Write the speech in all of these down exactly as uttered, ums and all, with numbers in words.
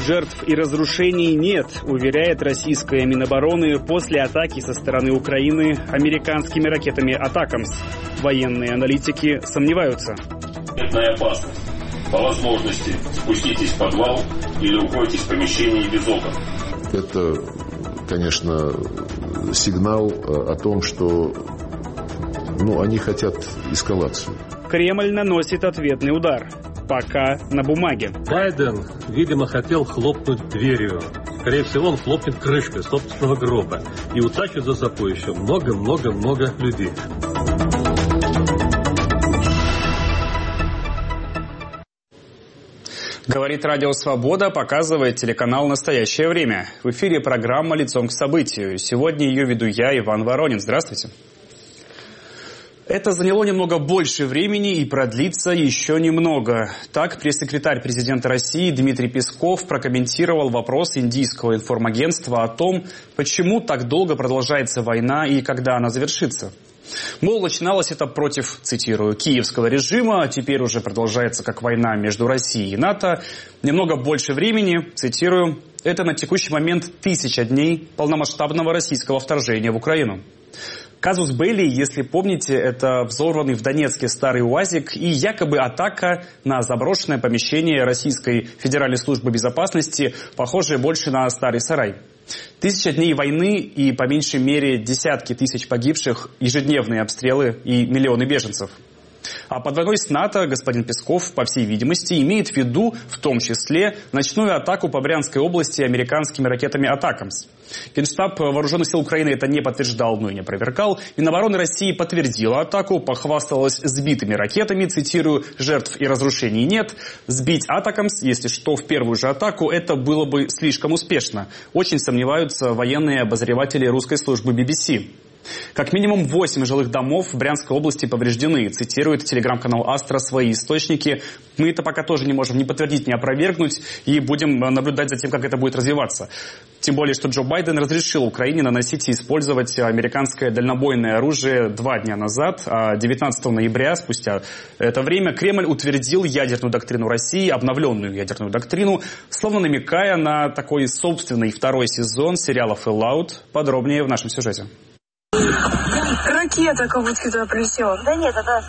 Жертв и разрушений нет, уверяет российская Минобороны после атаки со стороны Украины американскими ракетами «Атакамс». Военные аналитики сомневаются. Это опасность. По возможности спуститесь в подвал или уходите из помещения без окон. Это, конечно, сигнал о том, что ну, они хотят эскалацию. Кремль наносит ответный удар. Пока на бумаге. Байден, видимо, хотел хлопнуть дверью. Скорее всего, он хлопнет крышкой собственного гроба. И утащит за собой еще много-много-много людей. Говорит Радио Свобода, показывает телеканал «Настоящее время». В эфире программа «Лицом к событию». Сегодня ее веду я, Иван Воронин. Здравствуйте. Это заняло немного больше времени и продлится еще немного. Так, пресс-секретарь президента России Дмитрий Песков прокомментировал вопрос индийского информагентства о том, почему так долго продолжается война и когда она завершится. Мол, начиналось это против, цитирую, киевского режима, а теперь уже продолжается как война между Россией и НАТО. Немного больше времени, цитирую, это на текущий момент тысяча дней полномасштабного российского вторжения в Украину. Казус Белли, если помните, это взорванный в Донецке старый УАЗик и якобы атака на заброшенное помещение Российской Федеральной службы безопасности, похожее больше на старый сарай. Тысяча дней войны и по меньшей мере десятки тысяч погибших, ежедневные обстрелы и миллионы беженцев. А под войной с НАТО господин Песков, по всей видимости, имеет в виду, в том числе, ночную атаку по Брянской области американскими ракетами «Атакамс». Генштаб Вооруженных сил Украины это не подтверждал, но и не опровергал. Минобороны России подтвердила атаку, похвасталась сбитыми ракетами, цитирую, «жертв и разрушений нет». Сбить «Атакамс», если что, в первую же атаку, это было бы слишком успешно. Очень сомневаются военные обозреватели русской службы би би си. Как минимум восемь жилых домов в Брянской области повреждены, цитирует телеграм-канал «Астра» свои источники. Мы это пока тоже не можем ни подтвердить, ни опровергнуть, и будем наблюдать за тем, как это будет развиваться. Тем более, что Джо Байден разрешил Украине наносить и использовать американское дальнобойное оружие два дня назад, а девятнадцатого ноября, спустя это время, Кремль утвердил ядерную доктрину России, обновленную ядерную доктрину, словно намекая на такой собственный второй сезон сериала «Fallout». Подробнее в нашем сюжете. Ракета как будто туда прилетела. Да нет, это...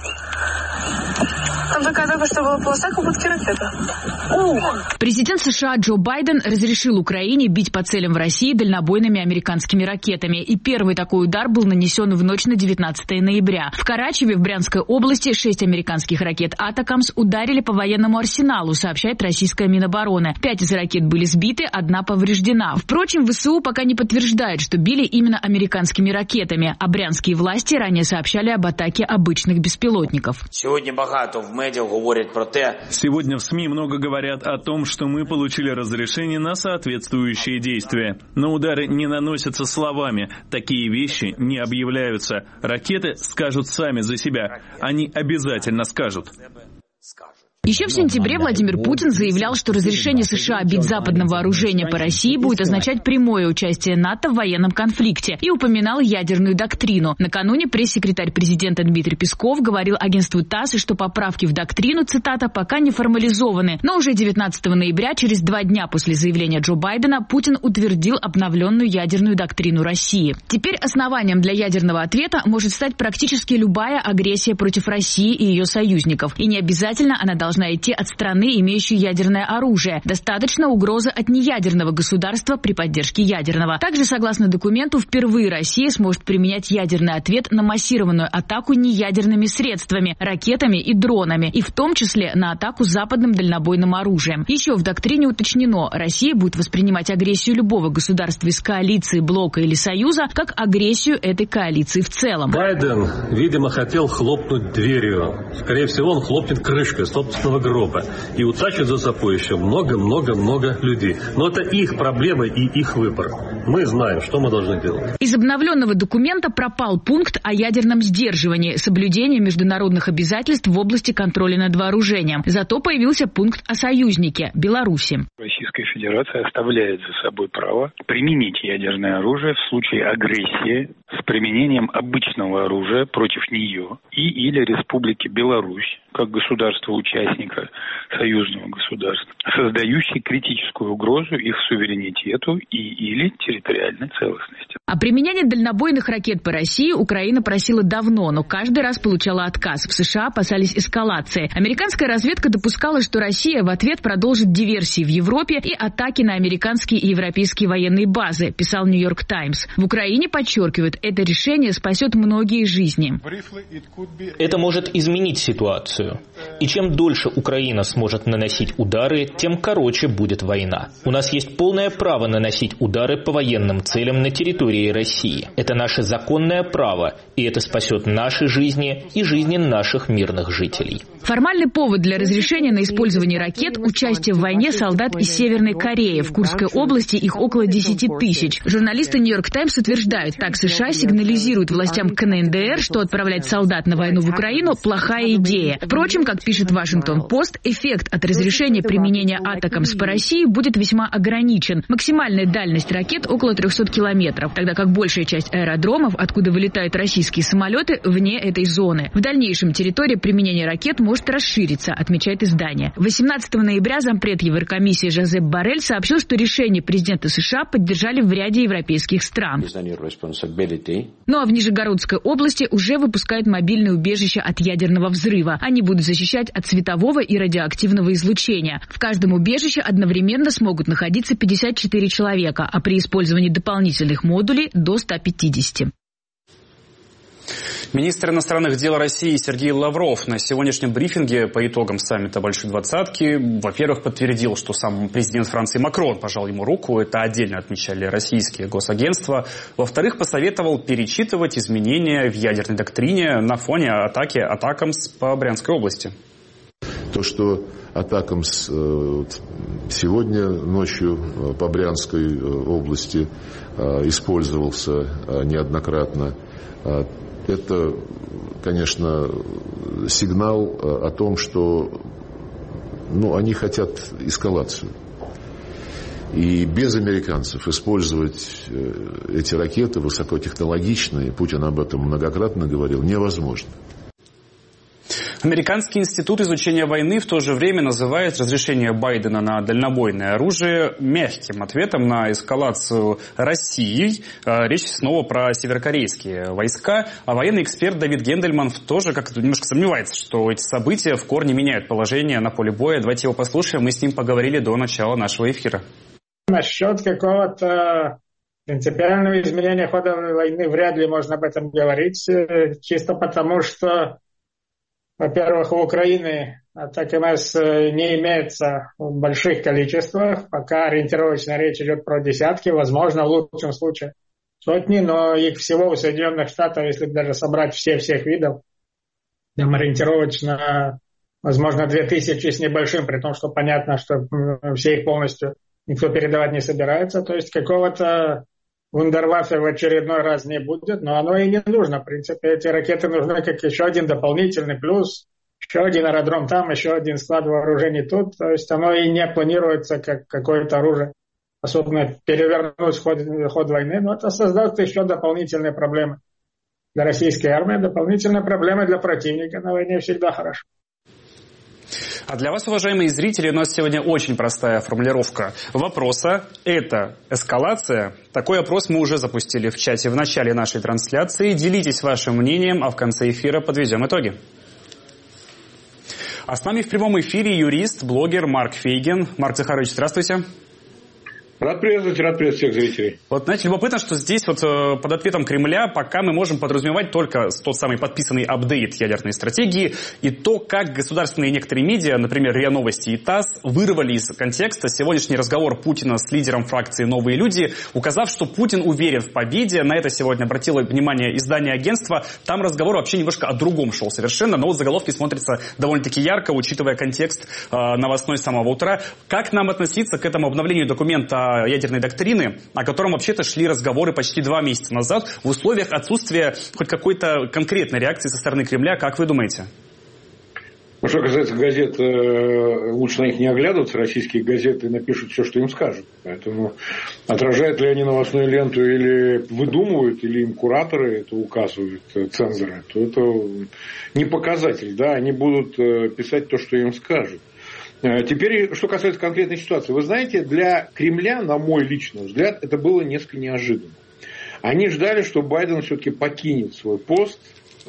Там такая только что была полоса, как будто ракета. Президент США Джо Байден разрешил Украине бить по целям в России дальнобойными американскими ракетами. И первый такой удар был нанесен в ночь на девятнадцатое ноября. В Карачеве, в Брянской области, шесть американских ракет «Атакамс» ударили по военному арсеналу, сообщает российская Минобороны. Пять из ракет были сбиты, одна повреждена. Впрочем, ВСУ пока не подтверждают, что били именно американскими ракетами. А брянские власти ранее сообщали об атаке обычных беспилотников. Сегодня багато в медиа говорят про те... Сегодня в СМИ много говорят о том, что мы получили разрешение на соответствующие действия. Но удары не наносятся словами. Такие вещи не объявляются. Ракеты скажут сами за себя. Они обязательно скажут. Еще в сентябре Владимир Путин заявлял, что разрешение США бить западное вооружение по России будет означать прямое участие НАТО в военном конфликте и упоминал ядерную доктрину. Накануне пресс-секретарь президента Дмитрий Песков говорил агентству ТАСС, что поправки в доктрину, цитата, пока не формализованы. Но уже девятнадцатого ноября, через два дня после заявления Джо Байдена, Путин утвердил обновленную ядерную доктрину России. Теперь основанием для ядерного ответа может стать практически любая агрессия против России и ее союзников. И не обязательно она должна должна идти от страны, имеющей ядерное оружие. Достаточно угрозы от неядерного государства при поддержке ядерного. Также, согласно документу, впервые Россия сможет применять ядерный ответ на массированную атаку неядерными средствами, ракетами и дронами, и в том числе на атаку западным дальнобойным оружием. Еще в доктрине уточнено, Россия будет воспринимать агрессию любого государства из коалиции, блока или союза как агрессию этой коалиции в целом. Байден, видимо, хотел хлопнуть дверью. Скорее всего, он хлопнет крышкой собственного гроба и утащит за собой еще много-много-много людей. Но это их проблема и их выбор. Мы знаем, что мы должны делать. Из обновленного документа пропал пункт о ядерном сдерживании, соблюдении международных обязательств в области контроля над вооружением. Зато появился пункт о союзнике – Беларуси. Российская Федерация оставляет за собой право применить ядерное оружие в случае агрессии с применением обычного оружия против нее и или Республики Беларусь, как государства-участника союзного государства, создающей критическую угрозу их суверенитету и или территориальной целостности. О применении дальнобойных ракет по России Украина просила давно, но каждый раз получала отказ. В США опасались эскалации. Американская разведка допускала, что Россия в ответ продолжит диверсии в Европе и атаки на американские и европейские военные базы, писал Нью-Йорк Таймс. В Украине подчеркивают, это решение спасет многие жизни. Это может изменить ситуацию. И чем дольше Украина сможет наносить удары, тем короче будет война. У нас есть полное право наносить удары по военным целям на территории России. Это наше законное право, и это спасет наши жизни и жизни наших мирных жителей. Формальный повод для разрешения на использование ракет – участие в войне солдат из Северной Кореи. В Курской области их около десяти тысяч. Журналисты Нью-Йорк Таймс утверждают, так США сигнализируют властям ка эн эн дэ эр, что отправлять солдат на войну в Украину – плохая идея. Впрочем, как пишет Вашингтон-Пост, эффект от разрешения применения атакамс по России будет весьма ограничен. Максимальная дальность ракет – около трехсот километров, тогда как большая часть аэродромов, откуда вылетают российские самолеты, вне этой зоны. В дальнейшем территория применения ракет может расшириться, отмечает издание. восемнадцатого ноября зампред Еврокомиссии Жозеп Боррель сообщил, что решение президента США поддержали в ряде европейских стран. Ну а в Нижегородской области уже выпускают мобильные убежища от ядерного взрыва. Они будут защищать от светового и радиоактивного излучения. В каждом убежище одновременно смогут находиться пятьдесят четыре человека, а при использовании дополнительных модулей до ста пятидесяти. Министр иностранных дел России Сергей Лавров на сегодняшнем брифинге по итогам саммита Большой Двадцатки, во-первых, подтвердил, что сам президент Франции Макрон пожал ему руку, это отдельно отмечали российские госагентства. Во-вторых, посоветовал перечитывать изменения в ядерной доктрине на фоне атаки атакамс по Брянской области. То, что атакамс сегодня ночью по Брянской области использовался неоднократно, это, конечно, сигнал о том, что ну, они хотят эскалацию. И без американцев использовать эти ракеты высокотехнологичные, Путин об этом многократно говорил, невозможно. Американский институт изучения войны в то же время называет разрешение Байдена на дальнобойное оружие мягким ответом на эскалацию России. Речь снова про северокорейские войска. А военный эксперт Давид Гендельман тоже как-то немножко сомневается, что эти события в корне меняют положение на поле боя. Давайте его послушаем. Мы с ним поговорили до начала нашего эфира. Насчет какого-то принципиального изменения хода войны вряд ли можно об этом говорить. Чисто потому, что во-первых, у Украины атакамс не имеется в больших количествах. Пока ориентировочно речь идет про десятки, возможно, в лучшем случае сотни, но их всего у Соединенных Штатов, если даже собрать все всех видов, там ориентировочно, возможно, две тысячи с небольшим, при том, что понятно, что все их полностью никто передавать не собирается. То есть какого-то вундерваффе в очередной раз не будет, но оно и не нужно. В принципе, эти ракеты нужны как еще один дополнительный плюс, еще один аэродром там, еще один склад вооружений тут. То есть оно и не планируется как какое-то оружие, особенно перевернуть ход, ход войны, но это создаст еще дополнительные проблемы для российской армии, дополнительные проблемы для противника на войне всегда хорошо. А для вас, уважаемые зрители, у нас сегодня очень простая формулировка вопроса. Это эскалация? Такой опрос мы уже запустили в чате в начале нашей трансляции. Делитесь вашим мнением, а в конце эфира подведем итоги. А с нами в прямом эфире юрист, блогер Марк Фейгин. Марк Захарович, здравствуйте. Рад приветствовать, рад приветствовать всех зрителей. Вот, знаете, любопытно, что здесь вот э, под ответом Кремля пока мы можем подразумевать только тот самый подписанный апдейт ядерной стратегии и то, как государственные некоторые медиа, например, РИА Новости и ТАСС, вырвали из контекста сегодняшний разговор Путина с лидером фракции «Новые люди», указав, что Путин уверен в победе. На это сегодня обратило внимание издание агентства. Там разговор вообще немножко о другом шел совершенно, но вот заголовки смотрятся довольно-таки ярко, учитывая контекст э, новостной с самого утра. Как нам относиться к этому обновлению документа ядерной доктрины, о котором вообще-то шли разговоры почти два месяца назад, в условиях отсутствия хоть какой-то конкретной реакции со стороны Кремля, как вы думаете? Что касается газет, лучше на них не оглядываться. Российские газеты напишут все, что им скажут. Поэтому отражают ли они новостную ленту или выдумывают, или им кураторы это указывают, цензоры, то это не показатель. Да? Они будут писать то, что им скажут. Теперь, что касается конкретной ситуации. Вы знаете, для Кремля, на мой личный взгляд, это было несколько неожиданно. Они ждали, что Байден все-таки покинет свой пост,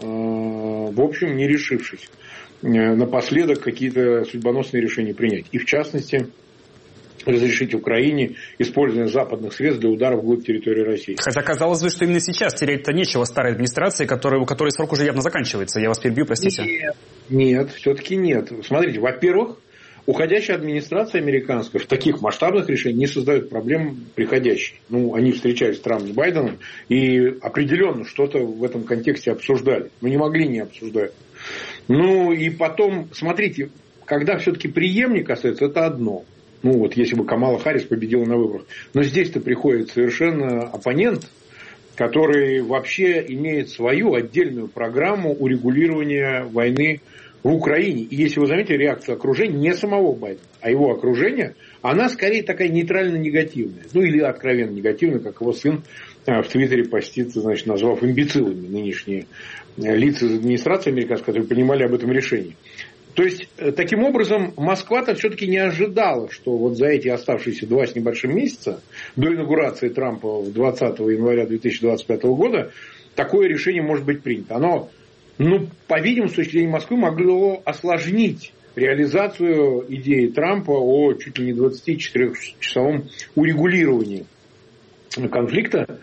в общем, не решившись напоследок какие-то судьбоносные решения принять. И в частности, разрешить Украине использование западных средств для ударов вглубь территории России. Хотя казалось бы, что именно сейчас терять-то нечего старой администрации, которой, у которой срок уже явно заканчивается. Я вас перебью, простите. Нет, нет, все-таки нет. Смотрите, во-первых, уходящая администрация американская в таких масштабных решениях не создает проблем приходящей. Ну, они встречались с Трампом, с Байденом и определенно что-то в этом контексте обсуждали. Но не могли не обсуждать. Ну, и потом, смотрите, когда все-таки преемник остается, это одно. Ну, вот если бы Камала Харрис победила на выборах. Но здесь-то приходит совершенно оппонент, который вообще имеет свою отдельную программу урегулирования войны в Украине. И если вы заметите, реакция окружения не самого Байдена, а его окружения, она скорее такая нейтрально-негативная. Ну, или откровенно негативная, как его сын в Твиттере постится, значит, назвав имбецилами нынешние лица из администрации американской, которые принимали об этом решение. То есть, таким образом, Москва-то все-таки не ожидала, что вот за эти оставшиеся два с небольшим месяца до инаугурации Трампа двадцатого января две тысячи двадцать пятого года такое решение может быть принято. Оно, ну, по-видимому, с точки зрения Москвы, могло осложнить реализацию идеи Трампа о чуть ли не двадцатичетырёхчасовом урегулировании конфликта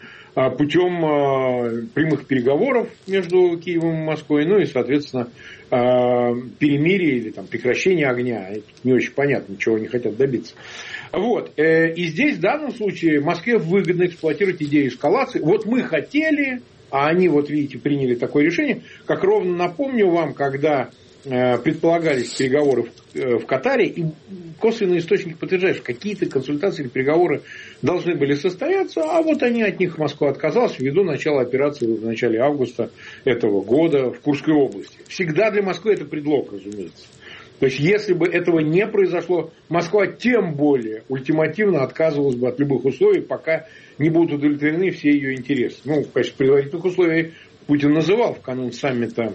путем прямых переговоров между Киевом и Москвой, ну и, соответственно, перемирия или там, прекращения огня. Это не очень понятно, чего они хотят добиться. Вот. И здесь, в данном случае, Москве выгодно эксплуатировать идею эскалации. Вот мы хотели, а они, вот видите, приняли такое решение. Как ровно напомню вам, когда предполагались переговоры в, в Катаре, и косвенные источники подтверждают, что какие-то консультации или переговоры должны были состояться, а вот они от них Москва отказалась ввиду начала операции в начале августа этого года в Курской области. Всегда для Москвы это предлог, разумеется. То есть, если бы этого не произошло, Москва тем более ультимативно отказывалась бы от любых условий, пока не будут удовлетворены все ее интересы. Ну, в качестве предварительных условий Путин называл в канун саммита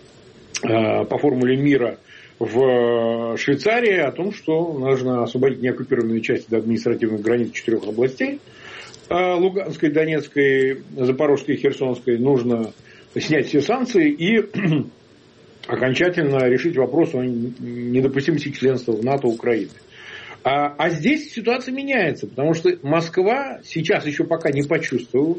по формуле мира в Швейцарии о том, что нужно освободить неоккупированные части до административных границ четырех областей Луганской, Донецкой, Запорожской и Херсонской. Нужно снять все санкции и окончательно решить вопрос о недопустимости членства в НАТО Украины. А, а здесь ситуация меняется, потому что Москва сейчас еще пока не почувствовала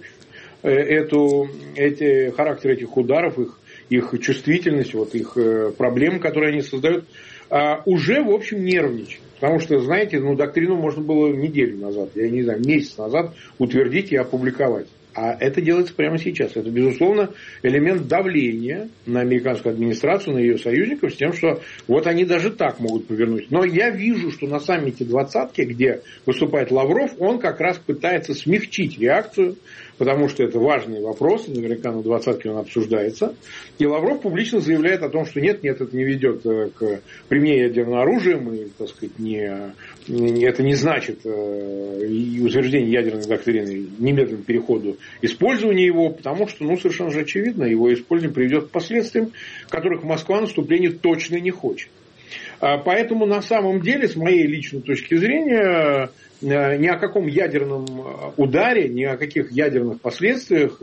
эту, эти, характер этих ударов, их их чувствительность, вот их проблемы, которые они создают, уже, в общем, нервничают. Потому что, знаете, ну, доктрину можно было неделю назад, я не знаю, месяц назад утвердить и опубликовать. А это делается прямо сейчас. Это, безусловно, элемент давления на американскую администрацию, на ее союзников, с тем, что вот они даже так могут повернуть. Но я вижу, что на саммите двадцатки, где выступает Лавров, он как раз пытается смягчить реакцию, потому что это важные вопросы, наверняка на двадцатке он обсуждается. И Лавров публично заявляет о том, что нет, нет, это не ведет к применению ядерного оружия, мы, так сказать, не, не, это не значит и утверждение ядерной доктрины немедленному переходу использования его, потому что, ну, совершенно же очевидно, его использование приведет к последствиям, которых Москва наступления точно не хочет. Поэтому, на самом деле, с моей личной точки зрения, ни о каком ядерном ударе, ни о каких ядерных последствиях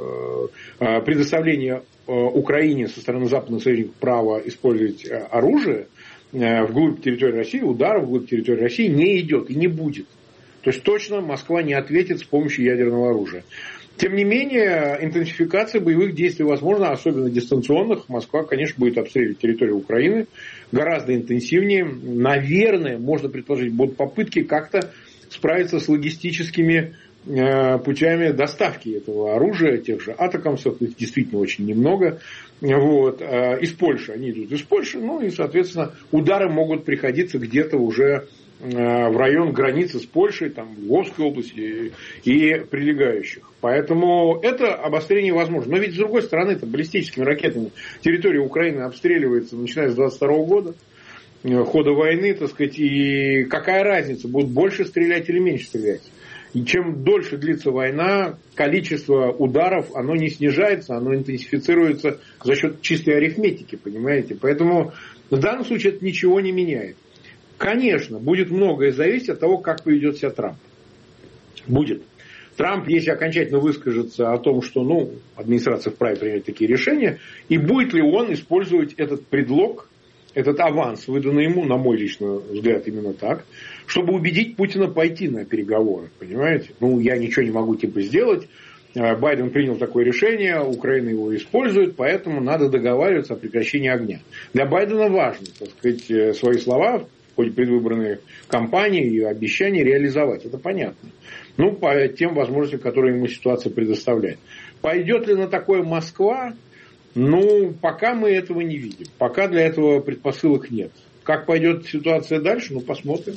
предоставления Украине со стороны западных союзников права использовать оружие вглубь территории России, ударов вглубь территории России не идет и не будет. То есть точно Москва не ответит с помощью ядерного оружия. Тем не менее, интенсификация боевых действий возможна, особенно дистанционных. Москва, конечно, будет обстреливать территорию Украины гораздо интенсивнее. Наверное, можно предположить, будут попытки как-то справиться с логистическими э, путями доставки этого оружия, тех же атакамсов, их действительно очень немного. Вот, э, из Польши, они идут из Польши, ну и, соответственно, удары могут приходиться где-то уже в район границы с Польшей, там, Львовской области и прилегающих. Поэтому это обострение возможно. Но ведь с другой стороны, это баллистическими ракетами территория Украины обстреливается, начиная с двадцать второго года, хода войны, так сказать, и какая разница, будут больше стрелять или меньше стрелять. И чем дольше длится война, количество ударов, оно не снижается, оно интенсифицируется за счет чистой арифметики, понимаете. Поэтому в данном случае это ничего не меняет. Конечно, будет многое зависеть от того, как поведет себя Трамп. Будет. Трамп, если окончательно выскажется о том, что ну, администрация вправе принять такие решения, и будет ли он использовать этот предлог, этот аванс, выданный ему, на мой личный взгляд, именно так, чтобы убедить Путина пойти на переговоры. Понимаете? Ну, я ничего не могу типа сделать. Байден принял такое решение, Украина его использует, поэтому надо договариваться о прекращении огня. Для Байдена важно, так сказать, свои слова в ходе предвыборной кампании и обещания реализовать. Это понятно. Ну, по тем возможностям, которые ему ситуация предоставляет. Пойдет ли на такое Москва? Ну, пока мы этого не видим. Пока для этого предпосылок нет. Как пойдет ситуация дальше, ну, посмотрим.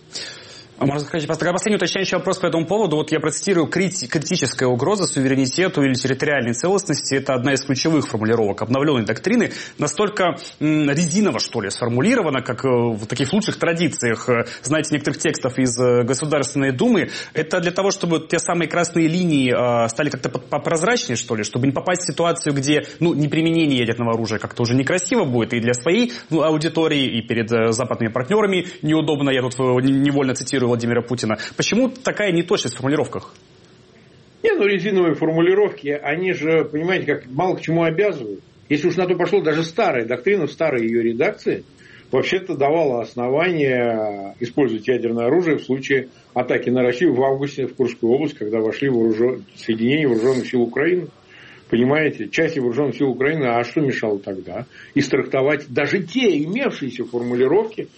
А можно сказать, просто последний уточняющий вопрос по этому поводу. Вот я процитирую: критическая угроза суверенитету или территориальной целостности. Это одна из ключевых формулировок обновленной доктрины. Настолько м, резиново, что ли, сформулировано, как в таких лучших традициях, знаете, некоторых текстов из Государственной Думы. Это для того, чтобы те самые красные линии э, стали как-то попрозрачнее, что ли, чтобы не попасть в ситуацию, где ну, неприменение ядерного оружия как-то уже некрасиво будет и для своей ну, аудитории, и перед э, западными партнерами неудобно. Я тут невольно цитирую Владимира Путина. Почему такая неточность в формулировках? Не, ну резиновые формулировки, они же, понимаете, как мало к чему обязывают. Если уж на то пошло, даже старая доктрина в старой ее редакции вообще-то давала основания использовать ядерное оружие в случае атаки на Россию в августе в Курскую область, когда вошли вооружен... соединения вооруженных сил Украины. Понимаете, части вооруженных сил Украины, а что мешало тогда? Истрактовать даже те имевшиеся формулировки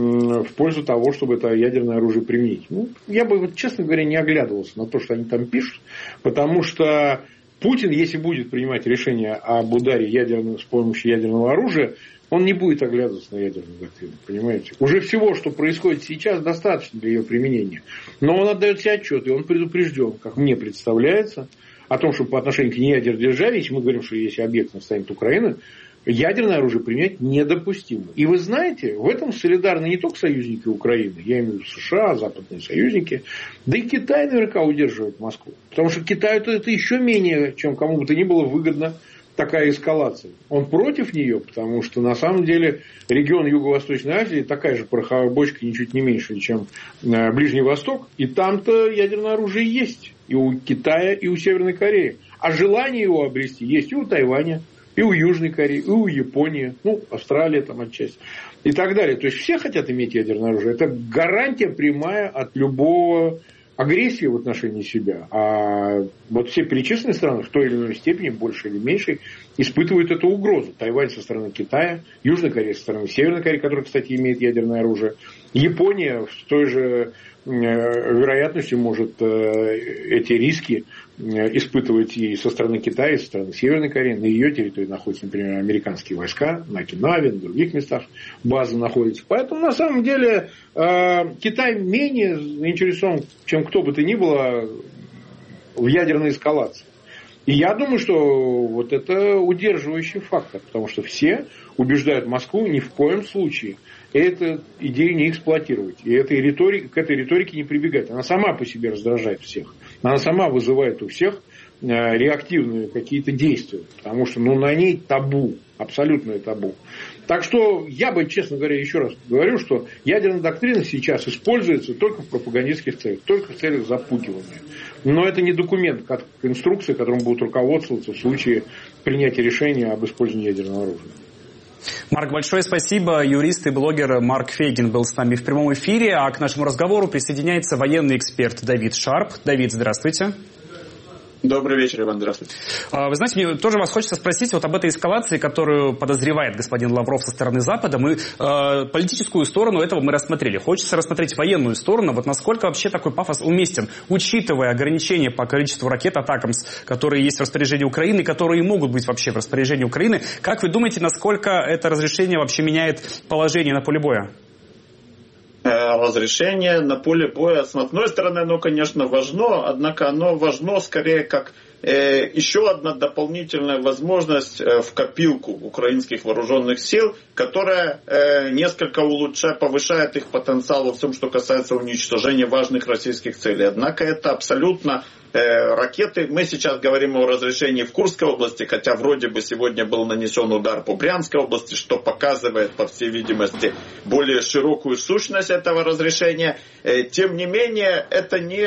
в пользу того, чтобы это ядерное оружие применить. Ну, я бы, честно говоря, не оглядывался на то, что они там пишут, потому что Путин, если будет принимать решение об ударе ядерного, с помощью ядерного оружия, он не будет оглядываться на ядерную доктрину, понимаете? Уже всего, что происходит сейчас, достаточно для ее применения. Но он отдает себе отчет, и он предупрежден, как мне представляется, о том, что по отношению к неядерной державе, если мы говорим, что если объектом станет Украина, ядерное оружие применять недопустимо. И вы знаете, в этом солидарны не только союзники Украины, я имею в виду США, западные союзники, да и Китай наверняка удерживает Москву. Потому что Китаю это еще менее, чем кому бы то ни было выгодно такая эскалация. Он против нее, потому что на самом деле регион Юго-Восточной Азии такая же пороховая бочка, ничуть не меньше, чем Ближний Восток. И там-то ядерное оружие есть. И у Китая, и у Северной Кореи. А желание его обрести есть и у Тайваня, и у Южной Кореи, и у Японии, ну, Австралия там отчасти, и так далее. То есть все хотят иметь ядерное оружие. Это гарантия прямая от любого агрессии в отношении себя. А вот все перечисленные страны в той или иной степени, большей или меньшей, испытывают эту угрозу. Тайвань со стороны Китая, Южная Корея со стороны Северной Кореи, которая, кстати, имеет ядерное оружие. Япония с той же вероятностью может эти риски испытывать и со стороны Китая, и со стороны Северной Кореи. На ее территории находятся, например, американские войска, на Окинаве, на других местах базы находятся. Поэтому, на самом деле, Китай менее заинтересован, чем кто бы то ни было, в ядерной эскалации. И я думаю, что вот это удерживающий фактор, потому что все убеждают Москву ни в коем случае эту идею не эксплуатировать. И этой риторики, к этой риторике не прибегать. Она сама по себе раздражает всех. Она сама вызывает у всех реактивные какие-то действия. Потому что ну, на ней табу. Абсолютное табу. Так что я бы, честно говоря, еще раз говорю, что ядерная доктрина сейчас используется только в пропагандистских целях. Только в целях запугивания. Но это не документ, как инструкция, которым будут руководствоваться в случае принятия решения об использовании ядерного оружия. Марк, большое спасибо. Юрист и блогер Марк Фейгин был с нами в прямом эфире. А к нашему разговору присоединяется военный эксперт Давид Шарп. Давид, здравствуйте. Добрый вечер, Иван, здравствуйте. Вы знаете, мне тоже вас хочется спросить вот об этой эскалации, которую подозревает господин Лавров со стороны Запада. Мы э, политическую сторону этого мы рассмотрели. Хочется рассмотреть военную сторону. Вот насколько вообще такой пафос уместен, учитывая ограничения по количеству ракет «Атакамс», которые есть в распоряжении Украины, которые могут быть вообще в распоряжении Украины. Как вы думаете, насколько это разрешение вообще меняет положение на поле боя? разрешение на поле боя. С одной стороны, оно, конечно, важно, однако оно важно скорее как еще одна дополнительная возможность в копилку украинских вооруженных сил, которая несколько улучшает, повышает их потенциал во всем, что касается уничтожения важных российских целей. Однако это абсолютно ракеты. Мы сейчас говорим о разрешении в Курской области, хотя вроде бы сегодня был нанесен удар по Брянской области, что показывает, по всей видимости, более широкую сущность этого разрешения. Тем не менее, это не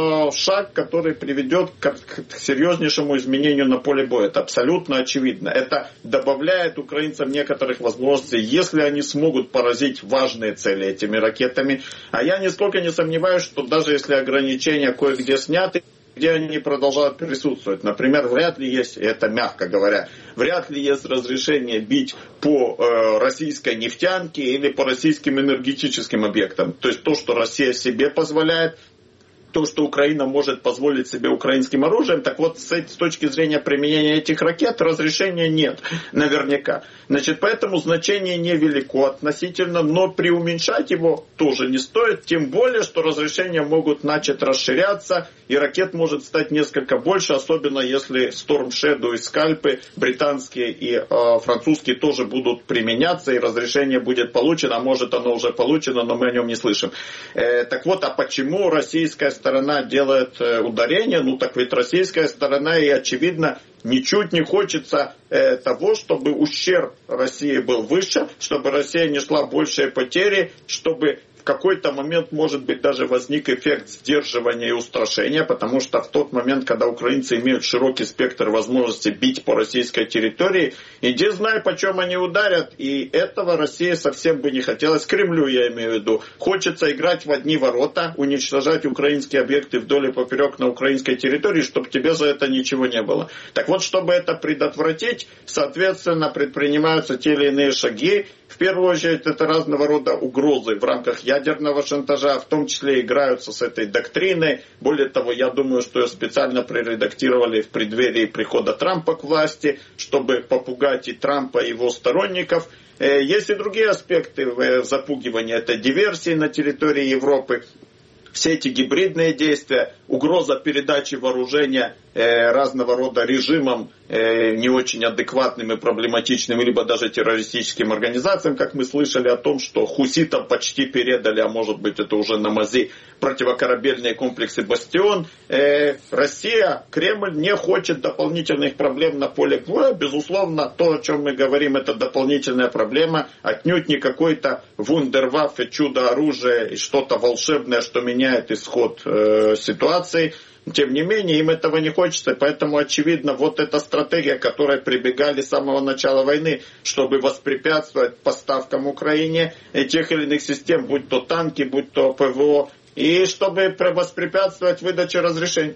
шаг, который приведет к серьезнейшему изменению на поле боя. Это абсолютно очевидно. Это добавляет украинцам некоторых возможностей, если они смогут поразить важные цели этими ракетами. А я нисколько не сомневаюсь, что даже если ограничения кое-где сняты, где они продолжают присутствовать. Например, вряд ли есть, это мягко говоря, вряд ли есть разрешение бить по э, российской нефтянке или по российским энергетическим объектам. То есть то, что Россия себе позволяет, то, что Украина может позволить себе украинским оружием, так вот, с, с точки зрения применения этих ракет, разрешения нет, наверняка. Значит, поэтому значение невелико относительно, но преуменьшать его тоже не стоит, тем более, что разрешения могут начать расширяться, и ракет может стать несколько больше, особенно если Storm Shadow и скальпы британские и э, французские тоже будут применяться, и разрешение будет получено, а может оно уже получено, но мы о нем не слышим. Э, так вот, а почему российская сторона делает ударение? Ну так ведь российская сторона и очевидно ничуть не хочется э, того, чтобы ущерб России был выше, чтобы Россия несла большие потери, чтобы в какой-то момент, может быть, даже возник эффект сдерживания и устрашения, потому что в тот момент, когда украинцы имеют широкий спектр возможностей бить по российской территории, иди знай, почем они ударят, и этого России совсем бы не хотелось, Кремлю я имею в виду. Хочется играть в одни ворота, уничтожать украинские объекты вдоль и поперек на украинской территории, чтобы тебе за это ничего не было. Так вот, чтобы это предотвратить, соответственно, предпринимаются те или иные шаги. В первую очередь, это разного рода угрозы в рамках ядерного шантажа, в том числе играются с этой доктриной. Более того, я думаю, что ее специально прередактировали в преддверии прихода Трампа к власти, чтобы попугать и Трампа, и его сторонников. Есть и другие аспекты запугивания. Это диверсии на территории Европы. Все эти гибридные действия, угроза передачи вооружения э, разного рода режимам э, не очень адекватным и проблематичным, либо даже террористическим организациям, как мы слышали о том, что хуситам почти передали, а может быть это уже на мази, противокорабельные комплексы «Бастион». Э, Россия, Кремль не хочет дополнительных проблем на поле боя. Безусловно, то, о чем мы говорим, это дополнительная проблема, отнюдь не какой-то вундерваффе, чудо-оружие и что-то волшебное, что меняет исход э, ситуации. Тем не менее, им этого не хочется, поэтому, очевидно, вот эта стратегия, к которой прибегали с самого начала войны, чтобы воспрепятствовать поставкам Украине тех или иных систем, будь то танки, будь то ПВО, и чтобы воспрепятствовать выдаче разрешений.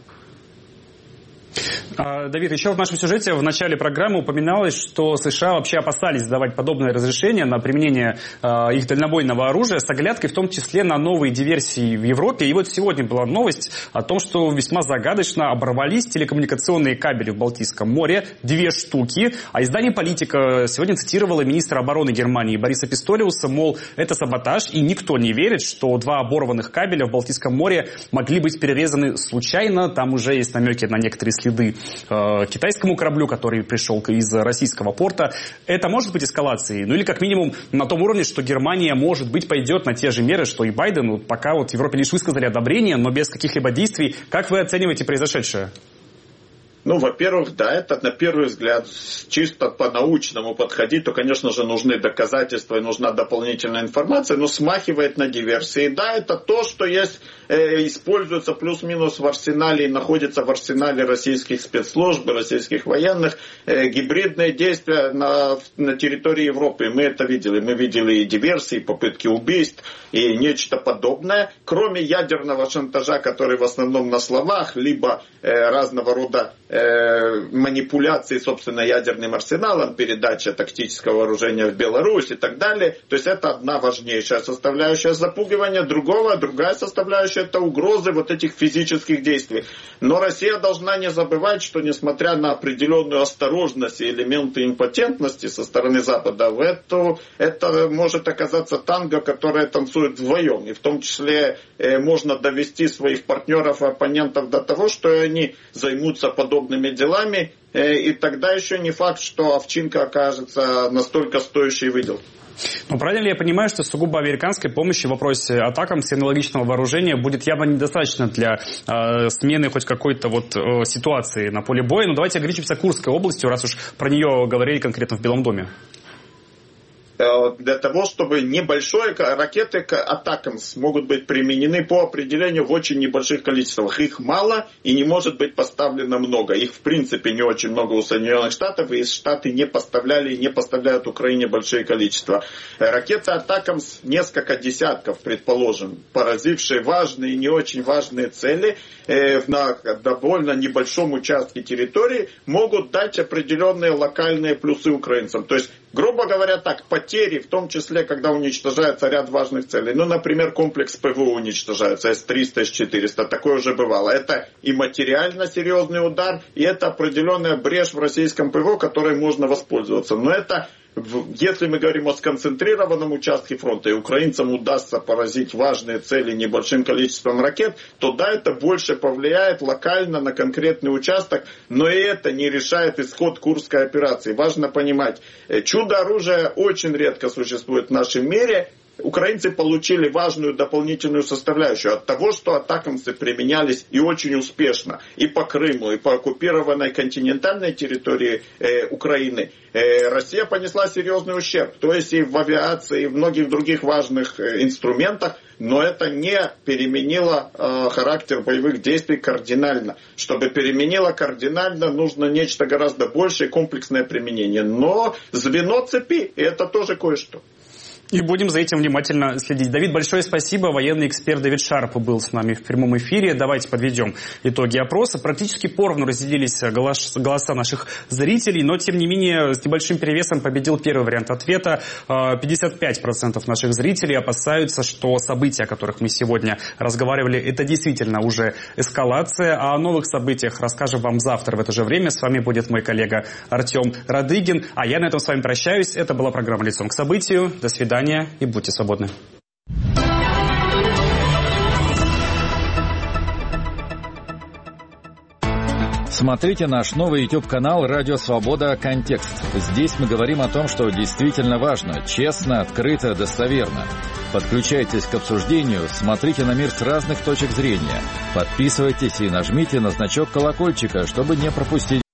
Давид, еще в нашем сюжете в начале программы упоминалось, что США вообще опасались давать подобное разрешение на применение э, их дальнобойного оружия с оглядкой в том числе на новые диверсии в Европе. И вот сегодня была новость о том, что весьма загадочно оборвались телекоммуникационные кабели в Балтийском море, две штуки. А издание «Политика» сегодня цитировало министра обороны Германии Бориса Писториуса, мол, это саботаж, и никто не верит, что два оборванных кабеля в Балтийском море могли быть перерезаны случайно. Там уже есть намеки на некоторые следы э, китайскому кораблю, который пришел из российского порта. Это может быть эскалацией? Ну или как минимум на том уровне, что Германия, может быть, пойдет на те же меры, что и Байден. Вот пока вот в Европе лишь высказали одобрение, но без каких-либо действий. Как вы оцениваете произошедшее? Ну, во-первых, да, это на первый взгляд чисто по-научному подходить, то, конечно же, нужны доказательства и нужна дополнительная информация, но смахивает на диверсии. Да, это то, что есть, э, используется плюс-минус в арсенале и находится в арсенале российских спецслужб, российских военных, э, гибридные действия на, на территории Европы. Мы это видели. Мы видели и диверсии, и попытки убийств, и нечто подобное. Кроме ядерного шантажа, который в основном на словах, либо э, разного рода манипуляции, собственно, ядерным арсеналом, передача тактического вооружения в Беларусь и так далее. То есть это одна важнейшая составляющая запугивания. Другого, другая составляющая это угрозы вот этих физических действий. Но Россия должна не забывать, что несмотря на определенную осторожность и элементы импотентности со стороны Запада, в эту, это может оказаться танго, которое танцует вдвоем. И в том числе э, можно довести своих партнеров и оппонентов до того, что они займутся подобными делами, э, и тогда еще не факт, что овчинка окажется настолько стоящей выделкой. Но правильно ли я понимаю, что сугубо американской помощи в вопросе атакам с аналогичного вооружения будет явно недостаточно для э, смены хоть какой-то вот э, ситуации на поле боя? Ну давайте ограничимся Курской областью, раз уж про нее говорили конкретно в Белом доме. Для того, чтобы небольшие ракеты к атакам могут быть применены по определению в очень небольших количествах. Их мало и не может быть поставлено много. Их в принципе не очень много у Соединенных Штатов, и Штаты не поставляли и не поставляют Украине большие количества. Ракеты атакам с несколько десятков, предположим, поразившие важные и не очень важные цели э, на довольно небольшом участке территории, могут дать определенные локальные плюсы украинцам. То есть, грубо говоря так, потери, в том числе, когда уничтожается ряд важных целей. Ну, например, комплекс ПВО уничтожается, эс триста, эс четыреста, такое уже бывало. Это и материально серьезный удар, и это определенная брешь в российском ПВО, которой можно воспользоваться. Но это, если мы говорим о сконцентрированном участке фронта, и украинцам удастся поразить важные цели небольшим количеством ракет, то да, это больше повлияет локально на конкретный участок, но и это не решает исход Курской операции. Важно понимать, чудо-оружие очень редко существует в нашем мире. Украинцы получили важную дополнительную составляющую от того, что атакамсы применялись и очень успешно и по Крыму, и по оккупированной континентальной территории э, Украины. Э, Россия понесла серьезный ущерб, то есть и в авиации, и в многих других важных э, инструментах, но это не переменило э, характер боевых действий кардинально. Чтобы переменило кардинально, нужно нечто гораздо большее, комплексное применение. Но звено цепи – это тоже кое-что. И будем за этим внимательно следить. Давид, большое спасибо. Военный эксперт Давид Шарп был с нами в прямом эфире. Давайте подведем итоги опроса. Практически поровну разделились голоса наших зрителей, но тем не менее с небольшим перевесом победил первый вариант ответа. пятьдесят пять процентов наших зрителей опасаются, что события, о которых мы сегодня разговаривали, это действительно уже эскалация. А о новых событиях расскажем вам завтра в это же время. С вами будет мой коллега Артем Радыгин. А я на этом с вами прощаюсь. Это была программа «Лицом к событию». До свидания. И будьте свободны. Смотрите наш новый YouTube-канал «Радио Свобода. Контекст». Здесь мы говорим о том, что действительно важно, честно, открыто, достоверно. Подключайтесь к обсуждению, смотрите на мир с разных точек зрения. Подписывайтесь и нажмите на значок колокольчика, чтобы не пропустить